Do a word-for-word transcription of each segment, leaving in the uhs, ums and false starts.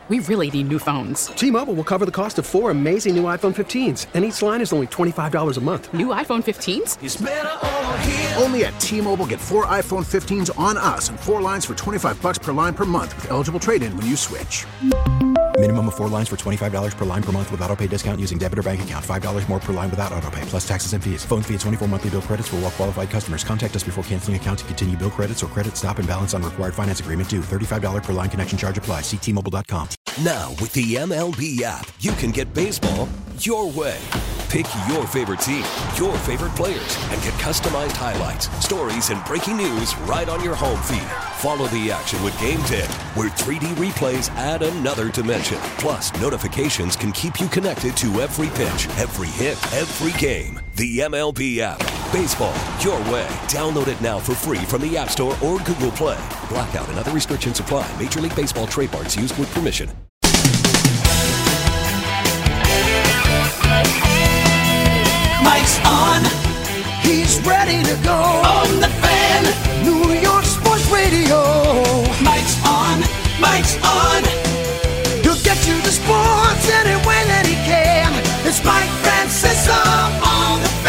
We really need new phones. T-Mobile will cover the cost of four amazing new iPhone fifteens, and each line is only twenty-five dollars a month. New iPhone fifteens? It's better over here. Only at T-Mobile, get four iPhone fifteens on us and four lines for twenty-five dollars per line per month with eligible trade-in when you switch. Minimum of four lines for twenty-five dollars per line per month with autopay discount using debit or bank account. five dollars more per line without autopay, plus taxes and fees. Phone fee at twenty-four monthly bill credits for well qualified customers. Contact us before canceling account to continue bill credits or credit stop and balance on required finance agreement due. thirty-five dollars per line connection charge applies. See T Mobile dot com. Now, with the M L B app, you can get baseball your way. Pick your favorite team, your favorite players, and get customized highlights, stories, and breaking news right on your home feed. Follow the action with Game Day, where three D replays add another dimension. Plus, notifications can keep you connected to every pitch, every hit, every game. The M L B app. Baseball your way. Download it now for free from the App Store or Google Play. Blackout and other restrictions apply. Major League Baseball trademarks used with permission. Mike's on. He's ready to go. On the Fan. New York Sports Radio. Mike's on. Mike's on. He'll get you the sports any way that he can. It's Mike Francesa on the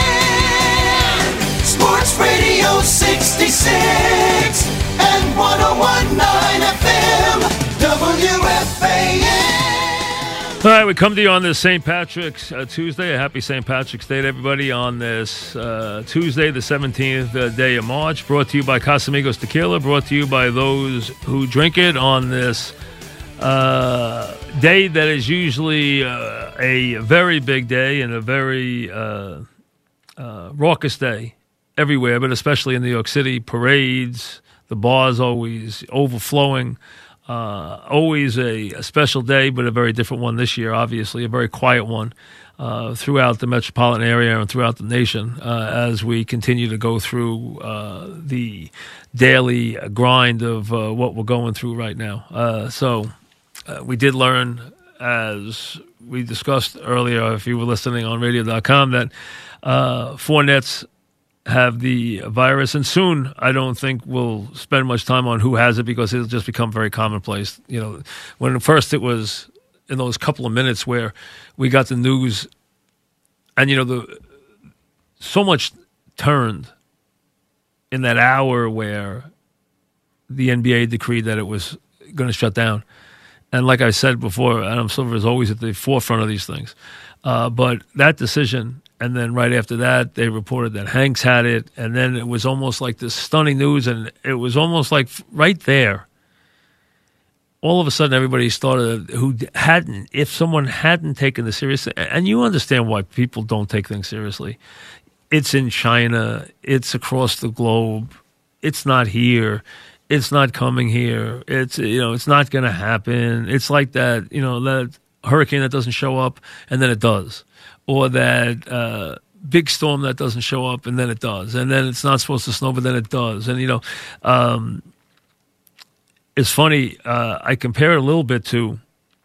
Fan. Sports Radio sixty-six and one oh one point nine F M. W F A N. All right, we come to you on this Saint Patrick's uh, Tuesday. A happy Saint Patrick's Day to everybody on this uh, Tuesday, the seventeenth uh, day of March. Brought to you by Casamigos Tequila. Brought to you by those who drink it on this uh, day that is usually uh, a very big day and a very uh, uh, raucous day everywhere, but especially in New York City. Parades, the bars always overflowing. Uh, always a, a special day, but a very different one this year, obviously, a very quiet one uh, throughout the metropolitan area and throughout the nation uh, as we continue to go through uh, the daily grind of uh, what we're going through right now. Uh, so uh, we did learn, as we discussed earlier, if you were listening on radio dot com, that uh, four Nets have the virus, and soon I don't think we'll spend much time on who has it because it'll just become very commonplace. You know, when at first it was in those couple of minutes where we got the news, and you know, the so much turned in that hour where the N B A decreed that it was going to shut down. And like I said before, Adam Silver is always at the forefront of these things. Uh, but that decision, and then right after that, they reported that Hanks had it, and then it was almost like this stunning news, and it was almost like right there, all of a sudden everybody started, who hadn't, if someone hadn't taken this seriously, and you understand why people don't take things seriously. It's in China, it's across the globe, it's not here, it's not coming here, it's, you know, it's not going to happen. It's like that, you know, that hurricane that doesn't show up, and then it does. Or that uh, big storm that doesn't show up, and then it does. And then it's not supposed to snow, but then it does. And, you know, um, it's funny. Uh, I compare it a little bit to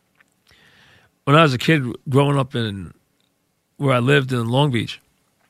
when I was a kid growing up in where I lived in Long Beach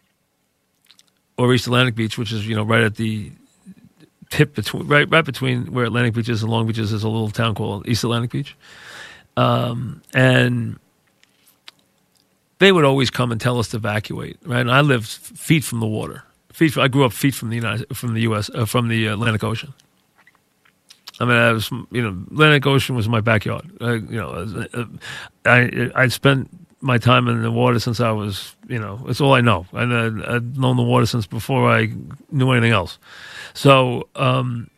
or East Atlantic Beach, which is, you know, right at the tip between, right, right between where Atlantic Beach is and Long Beach is, is a little town called East Atlantic Beach. Um, and they would always come and tell us to evacuate, right? And I lived feet from the water. Feet. I grew up feet from the United, from the U S, uh, from the Atlantic Ocean. I mean, I was, you know, Atlantic Ocean was my backyard. I, you know, I I spent my time in the water since I was, you know, it's all I know. And I, I'd known the water since before I knew anything else. So um,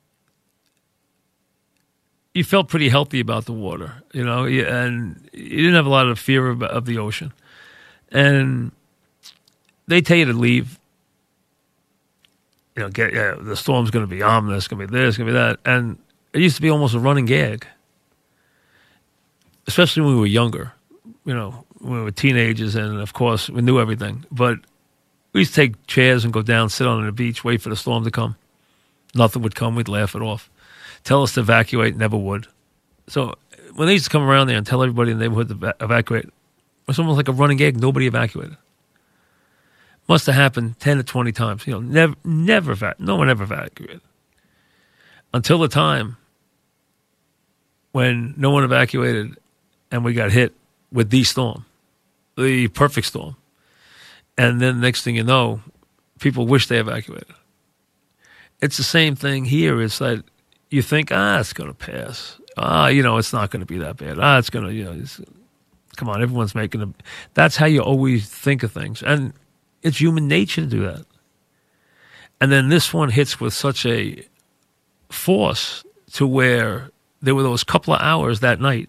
you felt pretty healthy about the water, you know, and you didn't have a lot of fear of, of the ocean. And they tell you to leave. You know, get yeah, the storm's going to be ominous, going to be this, going to be that. And it used to be almost a running gag, especially when we were younger, you know, when we were teenagers, and, of course, we knew everything. But we used to take chairs and go down, sit on the beach, wait for the storm to come. Nothing would come. We'd laugh it off. Tell us to evacuate, never would. So when they used to come around there and tell everybody in the neighborhood to ev- evacuate, it was almost like a running gag. Nobody evacuated. Must have happened ten to twenty times. You know, never, never, vac- no one ever evacuated. Until the time when no one evacuated and we got hit with the storm, the perfect storm. And then next thing you know, people wish they evacuated. It's the same thing here. It's like you think, ah, it's going to pass. Ah, you know, it's not going to be that bad. Ah, it's going to, you know, it's, come on, everyone's making a... That's how you always think of things. And it's human nature to do that. And then this one hits with such a force to where there were those couple of hours that night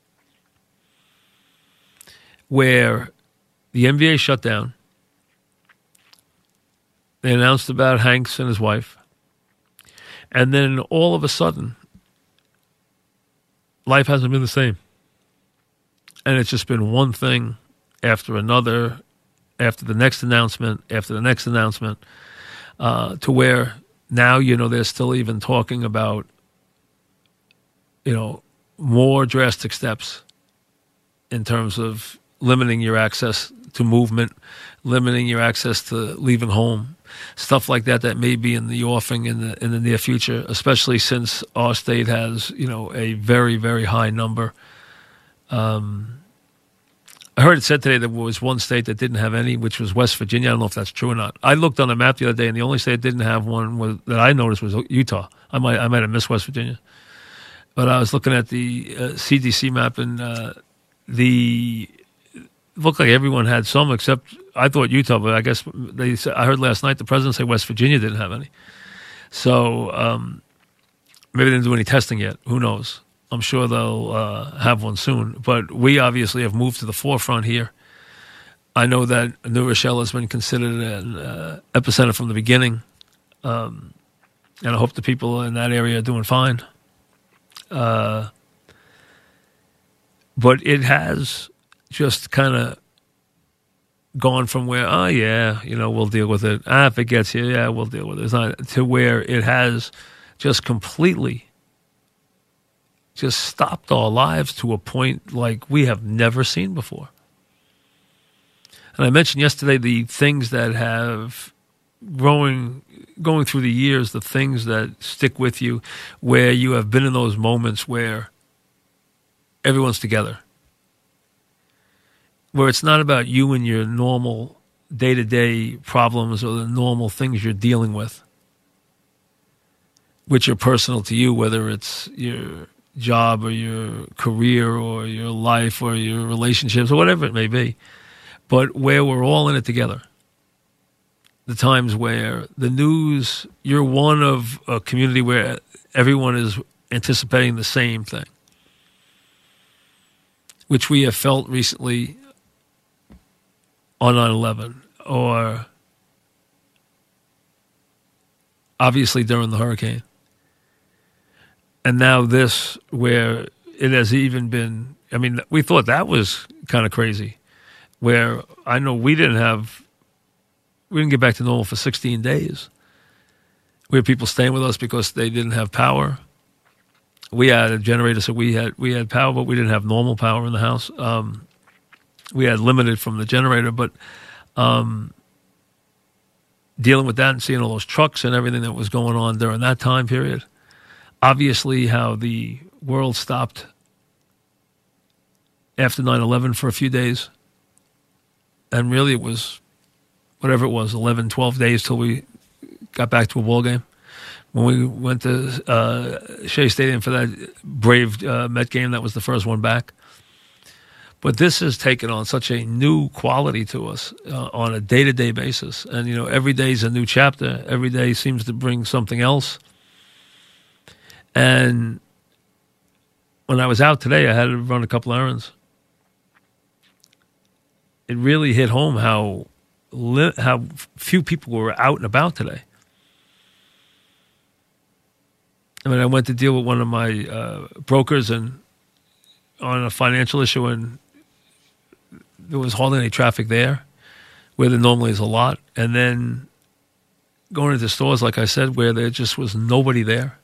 where the N B A shut down. They announced about Hanks and his wife. And then all of a sudden, life hasn't been the same. And it's just been one thing after another, after the next announcement, after the next announcement, uh, to where now, you know, they're still even talking about, you know, more drastic steps in terms of limiting your access to movement, limiting your access to leaving home, stuff like that that may be in the offing in the in the near future, especially since our state has, you know, a very, very high number. Um, I heard it said today there was one state that didn't have any, which was West Virginia. I don't know if that's true or not. I looked on a map the other day, and the only state that didn't have one was, that I noticed was Utah. I might I might have missed West Virginia. But I was looking at the uh, C D C map, and uh, the it looked like everyone had some, except I thought Utah. But I guess they. Said, I heard last night the president say West Virginia didn't have any. So um, maybe they didn't do any testing yet. Who knows? I'm sure they'll uh, have one soon. But we obviously have moved to the forefront here. I know that New Rochelle has been considered an uh, epicenter from the beginning, um, and I hope the people in that area are doing fine. Uh, but it has just kind of gone from where, oh, yeah, you know, we'll deal with it. Ah, if it gets here, yeah, we'll deal with it. It's not, to where it has just completely just stopped our lives to a point like we have never seen before. And I mentioned yesterday the things that have growing, going through the years, the things that stick with you, where you have been in those moments where everyone's together, where it's not about you and your normal day-to-day problems or the normal things you're dealing with, which are personal to you, whether it's your job or your career or your life or your relationships or whatever it may be, but where we're all in it together. The times where the news, you're one of a community where everyone is anticipating the same thing, which we have felt recently on nine eleven, or obviously during the hurricane. And now this, where it has even been, I mean, we thought that was kind of crazy, where I know we didn't have, we didn't get back to normal for sixteen days. We had people staying with us because they didn't have power. We had a generator, so we had we had power, but we didn't have normal power in the house. Um, we had limited from the generator, but um, dealing with that and seeing all those trucks and everything that was going on during that time period, obviously how the world stopped after nine eleven for a few days, and really it was whatever it was, eleven, twelve days till we got back to a ball game. When we went to uh, Shea Stadium for that Brave uh, Met game, that was the first one back. But this has taken on such a new quality to us uh, on a day-to-day basis. And, you know, every day is a new chapter. Every day seems to bring something else. And when I was out today, I had to run a couple errands. It really hit home how li- how few people were out and about today. I mean, I went to deal with one of my uh, brokers and on a financial issue, and there was hardly any traffic there, where there normally is a lot. And then going into stores, like I said, where there just was nobody there.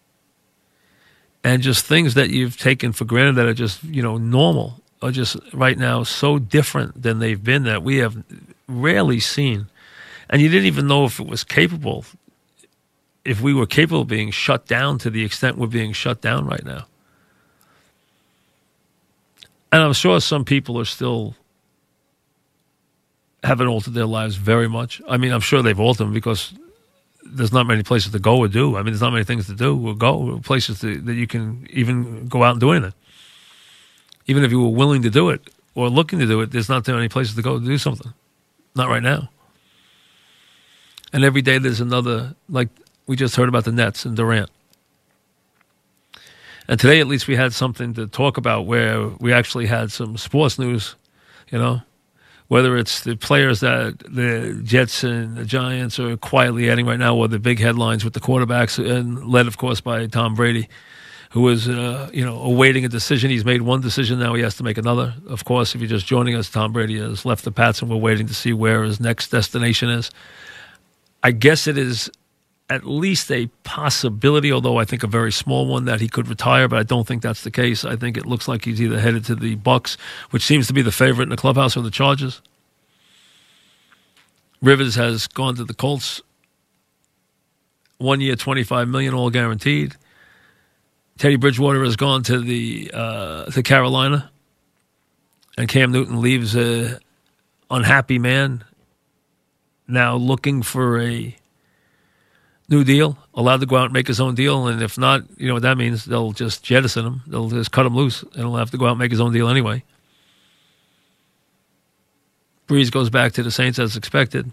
And just things that you've taken for granted that are just, you know, normal are just right now so different than they've been that we have rarely seen. And you didn't even know if it was capable, if we were capable of being shut down to the extent we're being shut down right now. And I'm sure some people are still haven't altered their lives very much. I mean, I'm sure they've altered them because there's not many places to go or do. I mean, there's not many things to do or go, places to, that you can even go out and do anything. Even if you were willing to do it or looking to do it, there's not that many places to go to do something. Not right now. And every day there's another, like we just heard about the Nets and Durant. And today at least we had something to talk about where we actually had some sports news, you know, whether it's the players that the Jets and the Giants are quietly adding right now or the big headlines with the quarterbacks, and led, of course, by Tom Brady, who is, uh, you know, awaiting a decision. He's made one decision, now he has to make another. Of course, if you're just joining us, Tom Brady has left the Pats, and we're waiting to see where his next destination is. I guess it is at least a possibility, although I think a very small one, that he could retire, but I don't think that's the case. I think it looks like he's either headed to the Bucks, which seems to be the favorite in the clubhouse, or the Chargers. Rivers has gone to the Colts. One year, twenty-five million dollars, all guaranteed. Teddy Bridgewater has gone to the uh, to Carolina, and Cam Newton leaves a unhappy man, now looking for a new deal, allowed to go out and make his own deal, and if not, you know what that means, they'll just jettison him. They'll just cut him loose, and he'll have to go out and make his own deal anyway. Breeze goes back to the Saints as expected,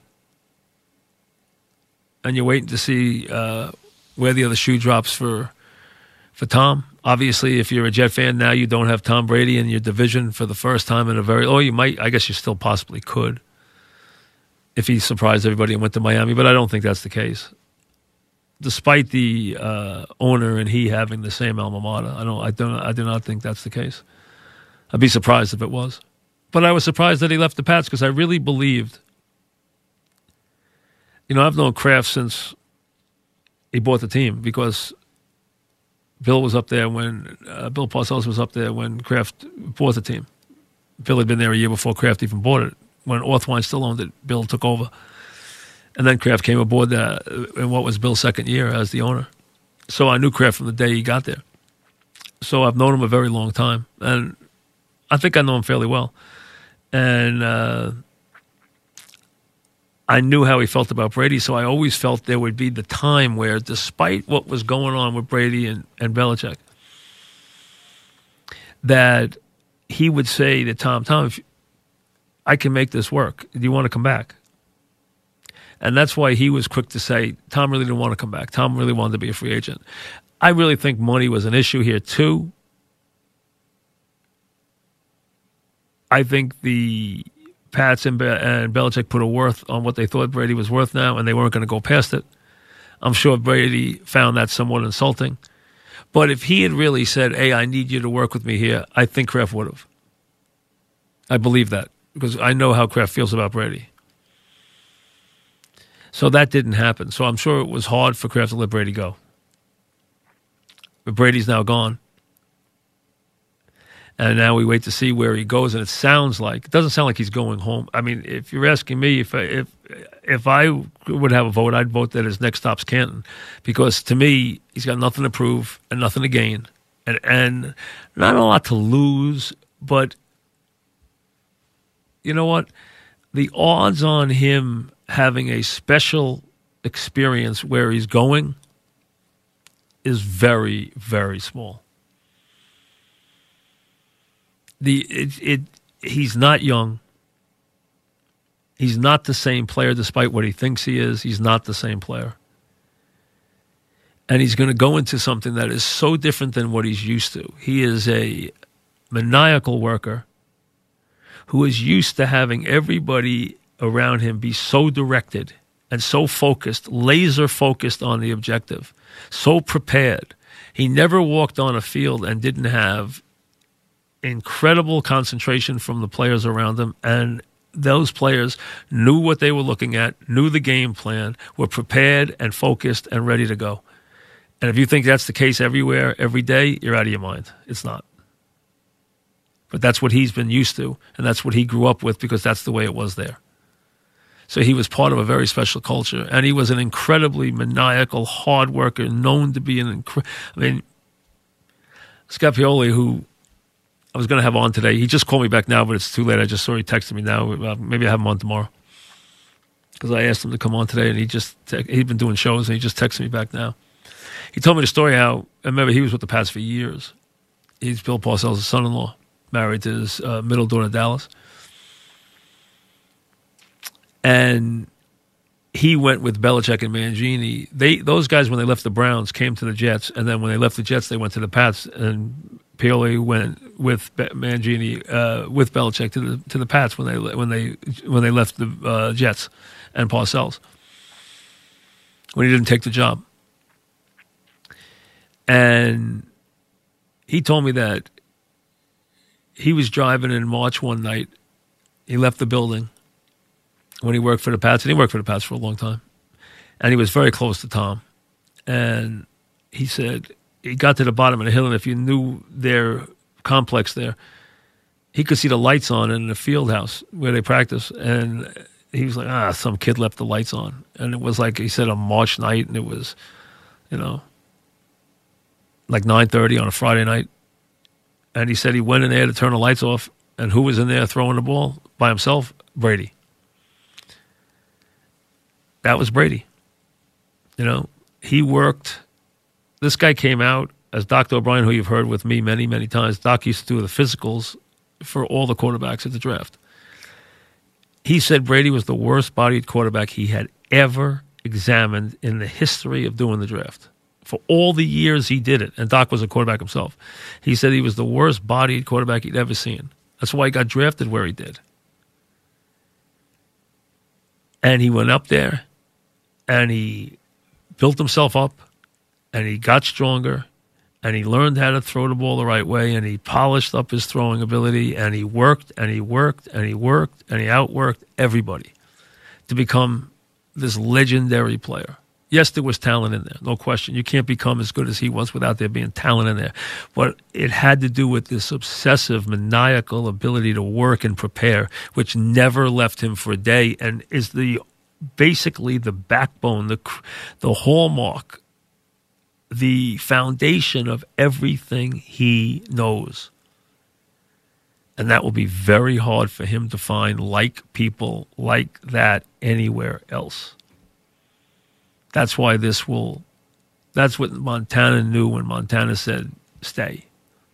and you're waiting to see uh, where the other shoe drops for for Tom. Obviously, if you're a Jet fan now, you don't have Tom Brady in your division for the first time in a very, oh, you might, I guess you still possibly could, if he surprised everybody and went to Miami, but I don't think that's the case. Despite the uh, owner and he having the same alma mater, I don't, I don't, I do not think that's the case. I'd be surprised if it was, but I was surprised that he left the Pats because I really believed. You know, I've known Kraft since he bought the team because Bill was up there when uh, Bill Parcells was up there when Kraft bought the team. Bill had been there a year before Kraft even bought it. When Orthwein still owned it, Bill took over. And then Kraft came aboard uh, in what was Bill's second year as the owner. So I knew Kraft from the day he got there. So I've known him a very long time. And I think I know him fairly well. And uh, I knew how he felt about Brady, so I always felt there would be the time where, despite what was going on with Brady and, and Belichick, that he would say to Tom, Tom, if I can make this work, do you want to come back? And that's why he was quick to say, Tom really didn't want to come back. Tom really wanted to be a free agent. I really think money was an issue here, too. I think the Pats and, Be- and Belichick put a worth on what they thought Brady was worth now, and they weren't going to go past it. I'm sure Brady found that somewhat insulting. But if he had really said, hey, I need you to work with me here, I think Kraft would have. I believe that because I know how Kraft feels about Brady. So that didn't happen. So I'm sure it was hard for Kraft to let Brady go. But Brady's now gone. And now we wait to see where he goes. And it sounds like, it doesn't sound like he's going home. I mean, if you're asking me, if I, if if I would have a vote, I'd vote that his next stop's Canton. Because to me, he's got nothing to prove and nothing to gain. And, and not a lot to lose, but you know what? The odds on him having a special experience where he's going is very, very small. The it, it he's not young. He's not the same player, despite what he thinks he is. He's not the same player. And he's going to go into something that is so different than what he's used to. He is a maniacal worker who is used to having everybody around him be so directed and so focused, laser focused on the objective, so prepared. He never walked on a field and didn't have incredible concentration from the players around him, and those players knew what they were looking at, knew the game plan, were prepared and focused and ready to go. And if you think that's the case everywhere, every day, you're out of your mind. It's not. But that's what he's been used to, and that's what he grew up with because that's the way it was there. So he was part of a very special culture, and he was an incredibly maniacal, hard worker, known to be an incredible... I mean, Scott Pioli, who I was going to have on today. He just called me back now, but it's too late. I just saw he texted me now. Uh, maybe I have him on tomorrow. Because I asked him to come on today, and he just te- he'd been doing shows, and he just texted me back now. He told me the story how, I remember he was with the Pats for years. He's Bill Parcells' son-in-law, married to his uh, middle daughter, Dallas. And he went with Belichick and Mangini. They Those guys, when they left the Browns, came to the Jets, and then when they left the Jets, they went to the Pats, and Pioli went with Mangini, uh, with Belichick to the to the Pats when they when they when they left the uh, Jets and Parcells when he didn't take the job. And he told me that he was driving in March one night. He left the building when he worked for the Pats, and he worked for the Pats for a long time. And he was very close to Tom. And he said he got to the bottom of the hill, and if you knew their complex there, he could see the lights on in the field house where they practice. And he was like, ah, some kid left the lights on. And it was like, he said, a March night, and it was, you know, like nine thirty on a Friday night. And he said he went in there to turn the lights off, and who was in there throwing the ball by himself? Brady. That was Brady. You know, he worked. This guy came out as Doctor O'Brien, who you've heard with me many, many times. Doc used to do the physicals for all the quarterbacks at the draft. He said Brady was the worst-bodied quarterback he had ever examined in the history of doing the draft. For all the years he did it, and Doc was a quarterback himself, he said he was the worst-bodied quarterback he'd ever seen. That's why he got drafted where he did. And he went up there, and he built himself up, and he got stronger, and he learned how to throw the ball the right way, and he polished up his throwing ability, and he worked, and he worked, and he worked, and he outworked everybody to become this legendary player. Yes, there was talent in there, no question. You can't become as good as he was without there being talent in there. But it had to do with this obsessive, maniacal ability to work and prepare, which never left him for a day, and is the basically the backbone, the the hallmark, the foundation of everything he knows. And that will be very hard for him to find like people like that anywhere else. That's why this will, that's what Montana knew when Montana said, stay.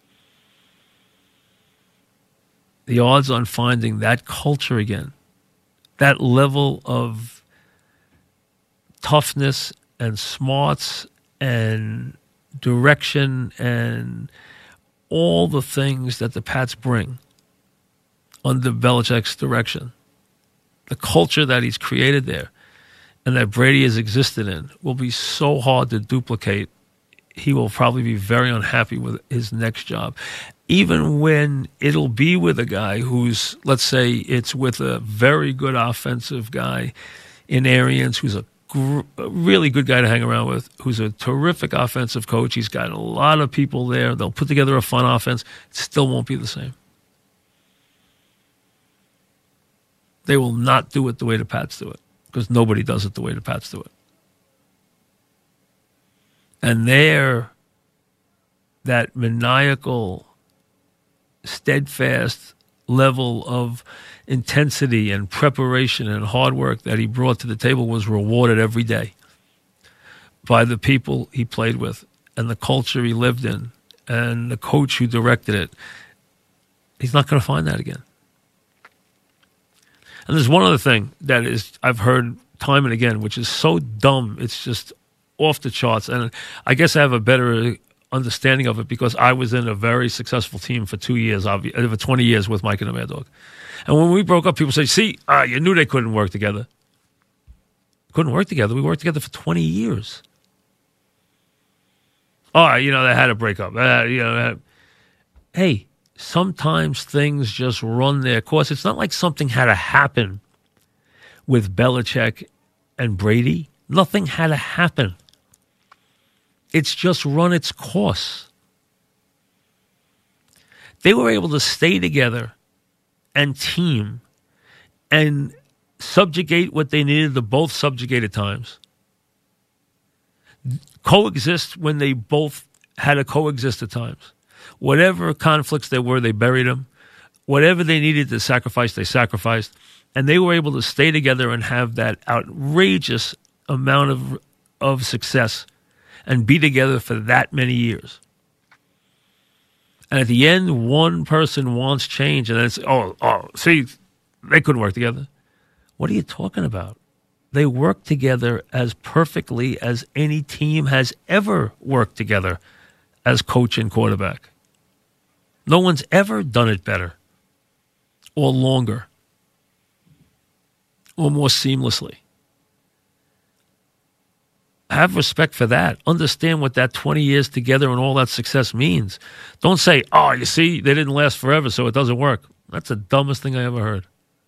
The odds on finding that culture again, that level of toughness and smarts and direction and all the things that the Pats bring under Belichick's direction, the culture that he's created there, and that Brady has existed in, will be so hard to duplicate. He will probably be very unhappy with his next job. Even when it'll be with a guy who's, let's say it's with a very good offensive guy in Arians, who's a, gr- a really good guy to hang around with, who's a terrific offensive coach. He's got a lot of people there. They'll put together a fun offense. It still won't be the same. They will not do it the way the Pats do it, because nobody does it the way the Pats do it. And they're that maniacal, steadfast level of intensity and preparation and hard work that he brought to the table was rewarded every day by the people he played with and the culture he lived in and the coach who directed it. He's not going to find that again. And there's one other thing that is I've heard time and again, which is so dumb, it's just off the charts. And I guess I have a better understanding of it because I was in a very successful team for two years, over twenty years with Mike and the Mad Dog. And when we broke up, people say, see, uh, you knew they couldn't work together. Couldn't work together. We worked together for twenty years. All right, you know, they had to break up. Uh, you know, uh, hey, sometimes things just run their course. It's not like something had to happen with Belichick and Brady. Nothing had to happen. It's just run its course. They were able to stay together and team and subjugate what they needed to both subjugate at times. Coexist when they both had to coexist at times. Whatever conflicts there were, they buried them. Whatever they needed to sacrifice, they sacrificed. And they were able to stay together and have that outrageous amount of of success and be together for that many years. And at the end, one person wants change, and it's, oh, oh, see, they couldn't work together. What are you talking about? They work together as perfectly as any team has ever worked together as coach and quarterback. No one's ever done it better or longer or more seamlessly. Have respect for that. Understand what that twenty years together and all that success means. Don't say, oh, you see, they didn't last forever, so it doesn't work. That's the dumbest thing I ever heard.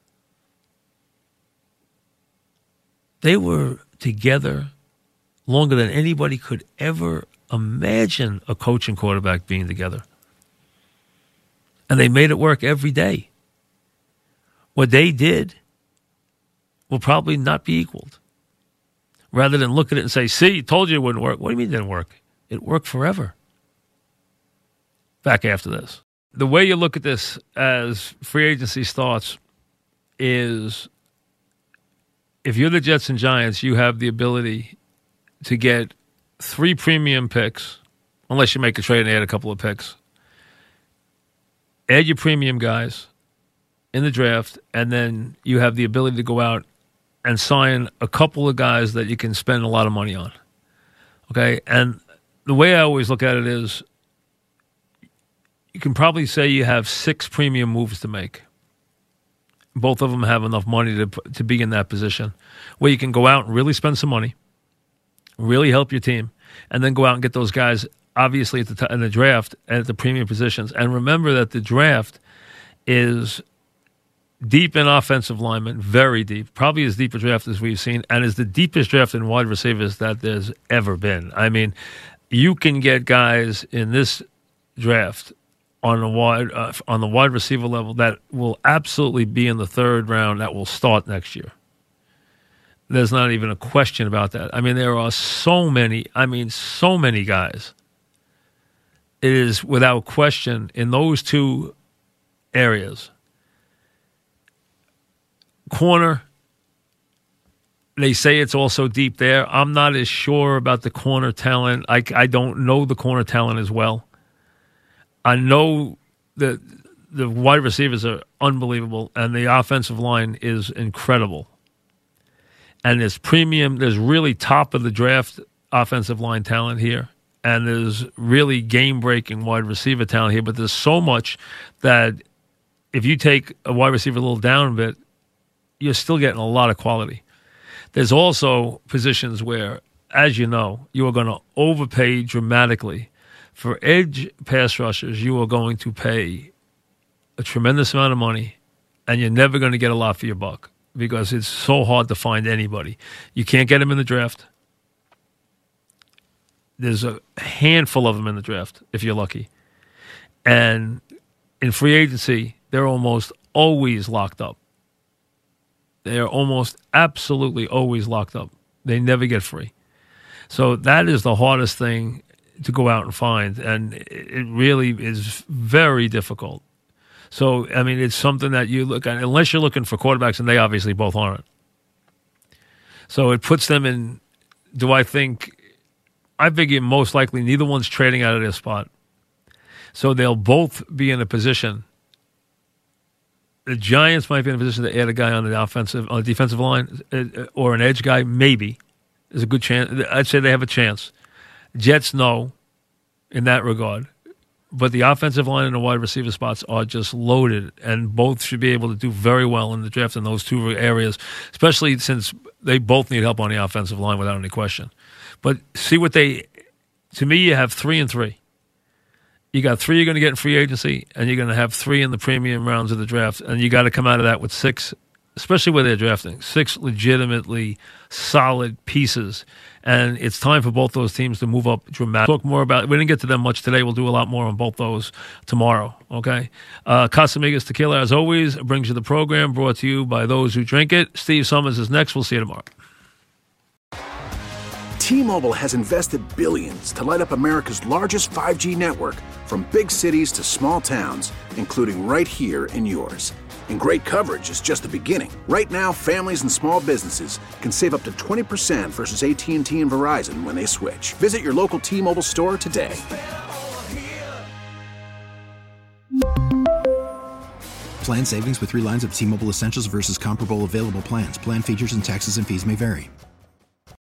They were together longer than anybody could ever imagine a coach and quarterback being together. And they made it work every day. What they did will probably not be equaled. Rather than look at it and say, see, told you it wouldn't work. What do you mean it didn't work? It worked forever. Back after this. The way you look at this as free agency starts is if you're the Jets and Giants, you have the ability to get three premium picks, unless you make a trade and add a couple of picks. Add your premium guys in the draft, and then you have the ability to go out and sign a couple of guys that you can spend a lot of money on. Okay? And the way I always look at it is you can probably say you have six premium moves to make. Both of them have enough money to to be in that position where you can go out and really spend some money, really help your team, and then go out and get those guys, obviously, at the t- in the draft at the premium positions. And remember that the draft is deep in offensive linemen, very deep, probably as deep a draft as we've seen, and is the deepest draft in wide receivers that there's ever been. I mean, you can get guys in this draft on the wide uh, on the wide receiver level that will absolutely be in the third round that will start next year. There's not even a question about that. I mean, there are so many, I mean, so many guys. It is without question in those two areas. Corner, they say it's also deep there. I'm not as sure about the corner talent. I, I don't know the corner talent as well. I know that the wide receivers are unbelievable, and the offensive line is incredible. And there's premium, there's really top of the draft offensive line talent here, and there's really game-breaking wide receiver talent here, but there's so much that if you take a wide receiver a little down a bit, you're still getting a lot of quality. There's also positions where, as you know, you are going to overpay dramatically. For edge pass rushers, you are going to pay a tremendous amount of money, and you're never going to get a lot for your buck because it's so hard to find anybody. You can't get them in the draft. There's a handful of them in the draft, if you're lucky. And in free agency, they're almost always locked up. They are almost absolutely always locked up. They never get free. So that is the hardest thing to go out and find, and it really is very difficult. So, I mean, it's something that you look at, unless you're looking for quarterbacks, and they obviously both aren't. So it puts them in, do I think, I figure most likely neither one's trading out of their spot. So they'll both be in a position. The Giants might be in a position to add a guy on the offensive, on the defensive line, or an edge guy, maybe. There's a good chance. I'd say they have a chance. Jets know in that regard. But the offensive line and the wide receiver spots are just loaded, and both should be able to do very well in the draft in those two areas, especially since they both need help on the offensive line without any question. But see what they – to me, you have three and three. You got three you're going to get in free agency, and you're going to have three in the premium rounds of the draft, and you got to come out of that with six, especially where they're drafting, six legitimately solid pieces. And it's time for both those teams to move up dramatically. Talk more about, we didn't get to them much today. We'll do a lot more on both those tomorrow, okay? Uh, Casamigos Tequila, as always, brings you the program brought to you by those who drink it. Steve Summers is next. We'll see you tomorrow. T-Mobile has invested billions to light up America's largest five G network, from big cities to small towns, including right here in yours. And great coverage is just the beginning. Right now, families and small businesses can save up to twenty percent versus A T and T and Verizon when they switch. Visit your local T-Mobile store today. Plan savings with three lines of T-Mobile Essentials versus comparable available plans. Plan features and taxes and fees may vary.